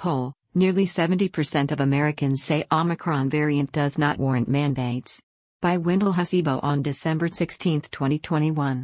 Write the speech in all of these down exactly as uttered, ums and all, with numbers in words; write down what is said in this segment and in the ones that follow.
poll, nearly seventy percent of Americans say Omicron variant does not warrant mandates. By Wendell Hasibo on December sixteenth, twenty twenty-one.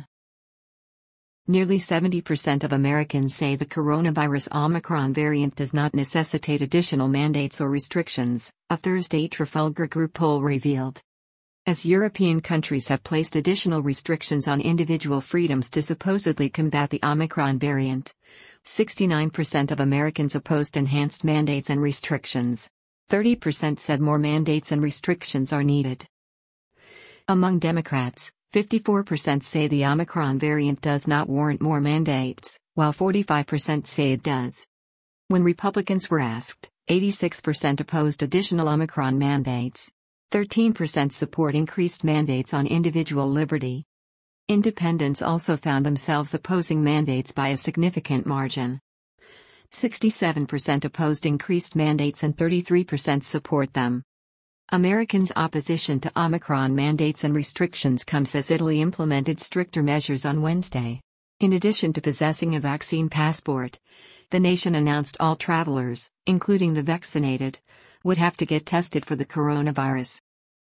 Nearly seventy percent of Americans say the coronavirus Omicron variant does not necessitate additional mandates or restrictions, a Thursday Trafalgar Group poll revealed. As European countries have placed additional restrictions on individual freedoms to supposedly combat the Omicron variant, sixty-nine percent of Americans opposed enhanced mandates and restrictions. thirty percent said more mandates and restrictions are needed. Among Democrats, fifty-four percent say the Omicron variant does not warrant more mandates, while forty-five percent say it does. When Republicans were asked, eighty-six percent opposed additional Omicron mandates. thirteen percent support increased mandates on individual liberty. Independents also found themselves opposing mandates by a significant margin. sixty-seven percent opposed increased mandates and thirty-three percent support them. Americans' opposition to Omicron mandates and restrictions comes as Italy implemented stricter measures on Wednesday. In addition to possessing a vaccine passport, the nation announced all travelers, including the vaccinated, would have to get tested for the coronavirus.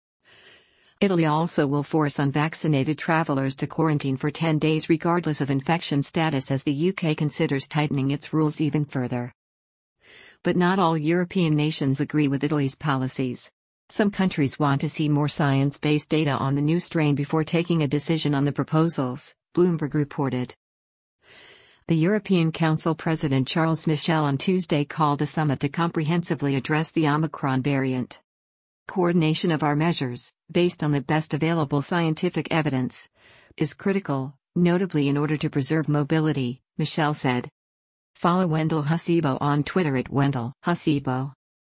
Italy also will force unvaccinated travelers to quarantine for ten days regardless of infection status as the U K considers tightening its rules even further. But not all European nations agree with Italy's policies. Some countries want to see more science-based data on the new strain before taking a decision on the proposals, Bloomberg reported. The European Council President Charles Michel on Tuesday called a summit to comprehensively address the Omicron variant. Coordination of our measures, based on the best available scientific evidence, is critical, notably in order to preserve mobility, Michel said. Follow Wendell Hasibo on Twitter at Wendell Hasibo.